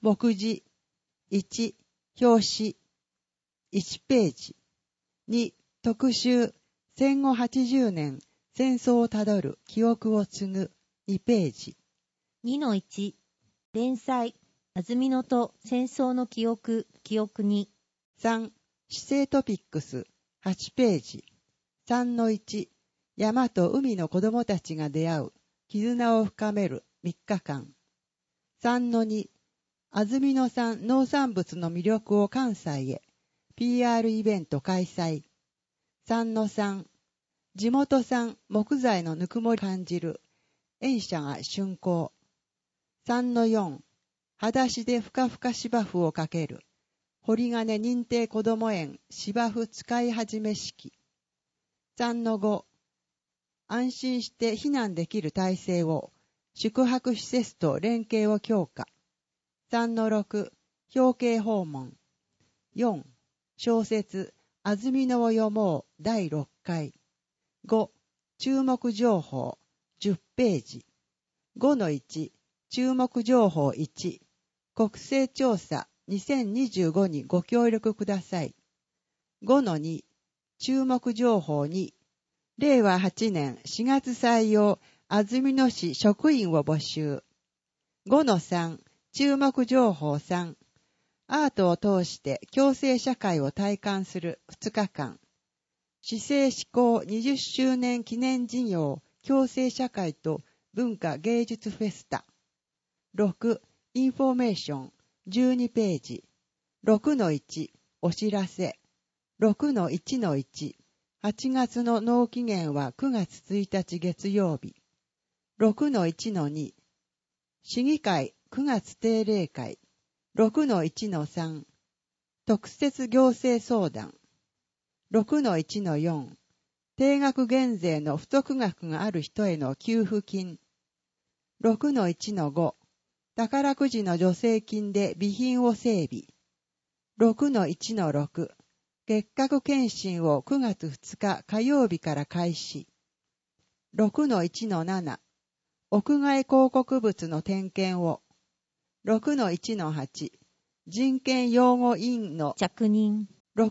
目次。1、表紙。1ページ。2、特集。戦後80年、戦争をたどる記憶を継ぐ。2ページ。 2-1、連載。安曇野と戦争の記憶、記憶に。 3、市政トピックス。8ページ。3-1、山と海の子供たちが出会う。絆を深める3日間。3-2、安曇野産農産物の魅力を関西へ。PR イベント開催。3-3、地元産木材のぬくもり感じる。園舎が竣工。3-4、裸足でふかふか芝生をかける。堀金認定こども園芝生使い始め式。3-5、安心して避難できる体制を。宿泊施設と連携を強化。3-6、表敬訪問。4、小説、安曇野を読もう第6回。5、注目情報、10ページ。5-1、注目情報1、国勢調査2025にご協力ください。5-2、注目情報2、令和8年4月採用安曇野市職員を募集。5-3、注目情報3、アートを通して共生社会を体感する2日間。市政施行20周年記念事業共生社会と文化芸術フェスタ。6、インフォメーション12ページ。6-1、お知らせ。6-1-1、8月の納期限は9月1日月曜日。6-1-2、市議会9月定例会。6-1-3、特設行政相談。6-1-4、定額減税の不得額がある人への給付金。6-1-5、宝くじの助成金で備品を整備。6-1-6、結核検診を9月2日火曜日から開始。6-1-7、屋外広告物の点検を。6-1-8、人権擁護委員の着任。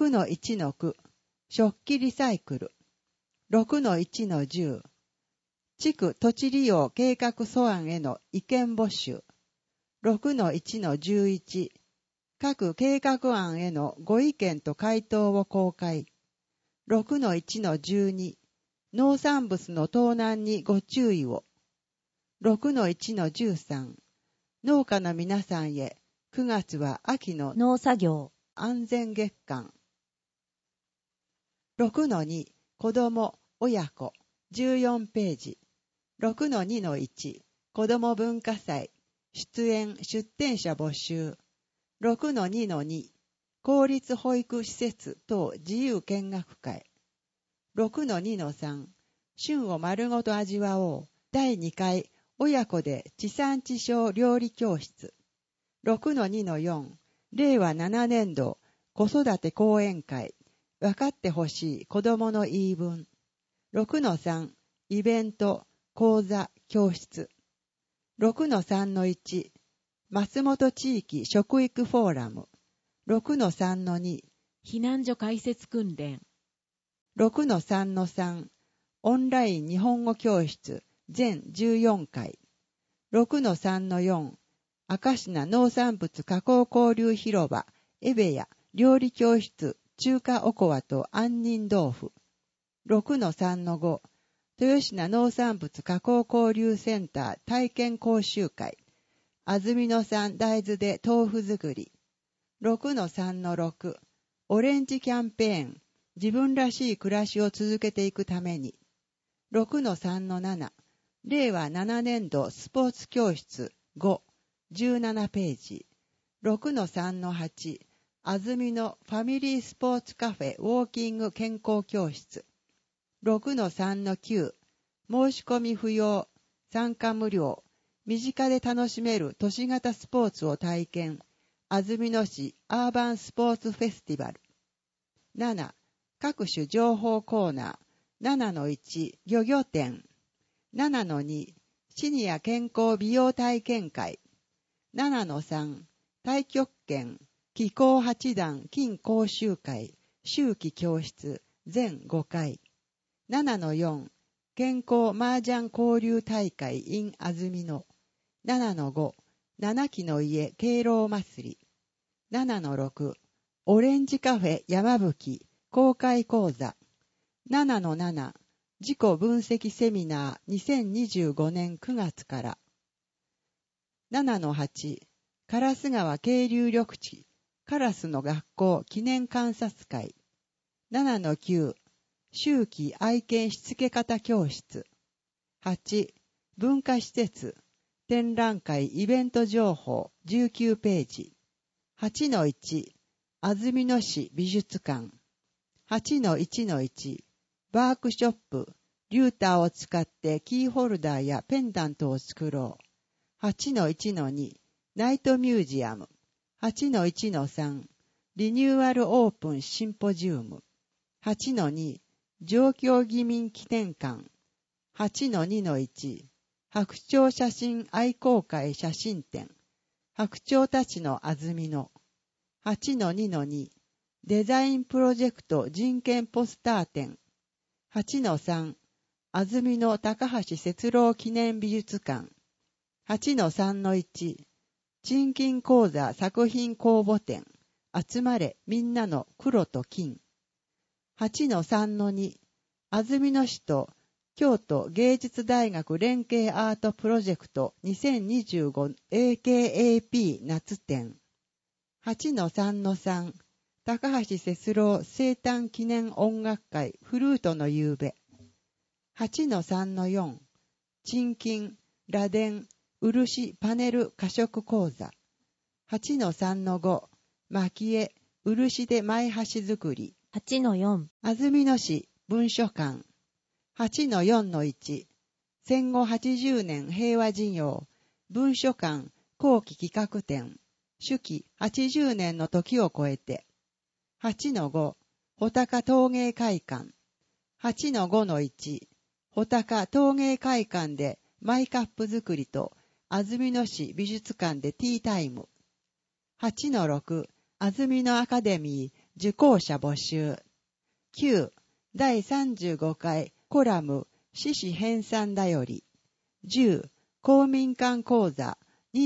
6-1-9、食器リサイクル。6-1-10、地区土地利用計画素案への意見募集。6-1-11、各計画案へのご意見と回答を公開。6-1-12、農産物の盗難にご注意を。6-1-13、農家の皆さんへ、9月は秋の農作業安全月間。6-2、子ども、親子、14ページ。6-2-1、子ども文化祭、出演、出展者募集。6-2-2、公立保育施設等自由見学会。6-2-3、旬を丸ごと味わおう。第2回、親子で地産地消料理教室。6-2-4、令和7年度子育て講演会。分かってほしい子どもの言い分。6-3、イベント、講座、教室。6-3-1、松本地域食育フォーラム。6-3-2、 避難所開設訓練。 6-3-3、オンライン日本語教室全14回。6-3-4、明石名農産物加工交流広場エベヤ料理教室中華おこわと杏仁豆腐。6-3-5、豊品農産物加工交流センター体験講習会。安曇野産大豆で豆腐作り。6-3-6、オレンジキャンペーン。自分らしい暮らしを続けていくために。6-3-7、令和7年度スポーツ教室5、17ページ。6-3-8、安曇野ファミリースポーツカフェウォーキング健康教室。6-3-9、申し込み不要、参加無料、身近で楽しめる都市型スポーツを体験。安曇野市アーバンスポーツフェスティバル。7、各種情報コーナー。7-1、漁業展。7-2、シニア健康美容体験会。7-3、 太極拳気功八段金講習会秋季教室全5回。7-4 健康麻雀交流大会 in 安曇野。7-5 七木の家敬老祭り。7-6 オレンジカフェ山吹公開講座。7-7 自己分析セミナー2025年9月から。7-8 烏川渓流緑地カラスの学校記念観察会。7-9 秋季愛犬しつけ方教室。8文化施設展覧会イベント情報19ページ。8-1 安曇野市美術館。8-1-1 ワークショップリューターを使ってキーホルダーやペンダントを作ろう。8-1-2 ナイトミュージアム。8-1-3 リニューアルオープンシンポジウム。8-2 上京義民記念館。8-2-1 白鳥写真愛好会写真展。白鳥たちの安曇野。8-2-2 デザインプロジェクト人権ポスター展。8-3 安曇野高橋節郎記念美術館。8-3-1 鎮金講座作品公募展。集まれみんなの黒と金。8-3-2 安曇野市と京都芸術大学連携アートプロジェクト2025 AKAP 夏展。8-3-3 高橋節郎生誕記念音楽会フルートの夕べ。8-3-4 鎮金螺鈿漆パネル化色講座。8-3-5 蒔絵漆で前橋作り。 8-4 安曇野市文書館。8-4-1 戦後80年平和事業文書館後期企画展主期80年の時を超えて。8-5 穂高陶芸会館。8-5-1 穂高陶芸会館でマイカップ作りと安曇野市美術館でティータイム。8-6 安曇野アカデミー受講者募集。9第35回コラム獅子編纂だより。10公民館講座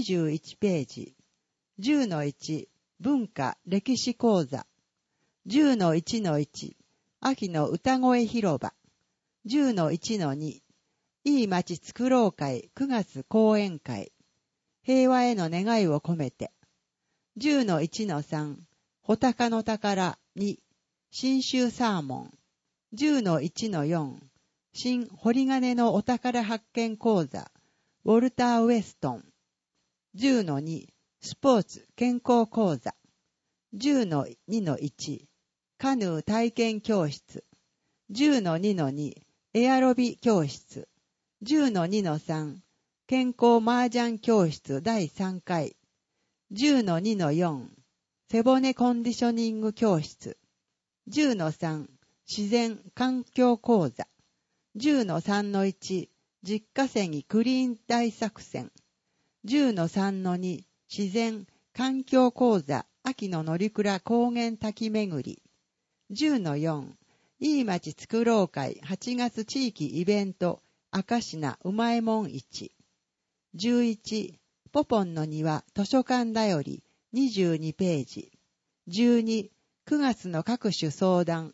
21ページ。10-1 文化歴史講座。10-1-1 秋の歌声広場。10-1-2 いい街作ろう会9月講演会。平和への願いを込めて。10-1-3 穂高の宝2新州サーモン。10-1-4 新堀金のお宝発見講座ウォルター・ウェストン。10-2 スポーツ健康講座。10-2-1 カヌー体験教室。10-2-2 エアロビ教室。10-2-3 健康麻雀教室第3回。10-2-4 背骨コンディショニング教室。10-3自然環境講座。10-3-1 実稼ぎクリーン大作戦。10-3-2 自然環境講座秋の乗鞍高原滝巡り。10-4 いい街作ろう会8月地域イベント赤品うまいもん市。11ポポンの庭図書館だより22ページ。12 9月の各種相談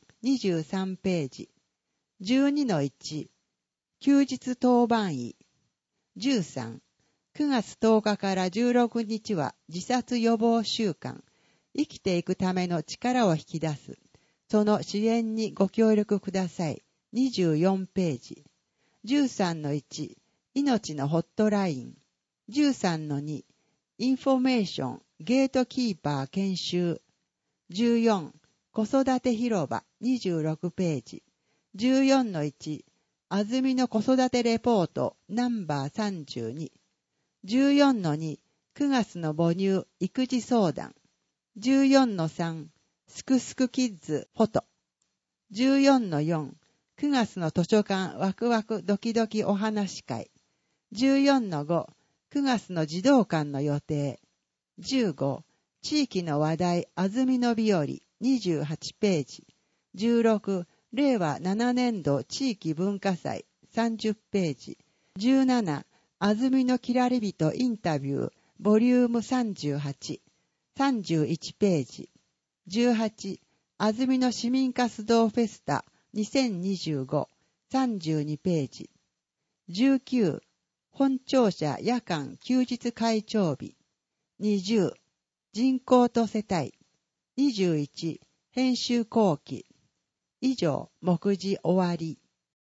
23ページ。12-1 休日当番医。13 9月10日から16日は自殺予防週間生きていくための力を引き出すその支援にご協力ください24ページ。13-1 命のホットライン。13-2 インフォメーションゲートキーパー研修。14子育て広場26ページ。14-1 安曇野子育てレポートナンバー32。14-2 9月の母乳育児相談。14-3 すくすくキッズフォト。14-4 9月の図書館ワクワクドキドキお話会。14-5 9月の児童館の予定。15 地域の話題安曇野日和28ページ。16、令和7年度地域文化祭30ページ。17、安曇野きらりびとインタビューボリューム38、31ページ。18、安曇野市民活動フェスタ2025、32ページ。19、本庁舎夜間休日会長日。20、人口と世帯。21、編集後期。以上、目次終わり。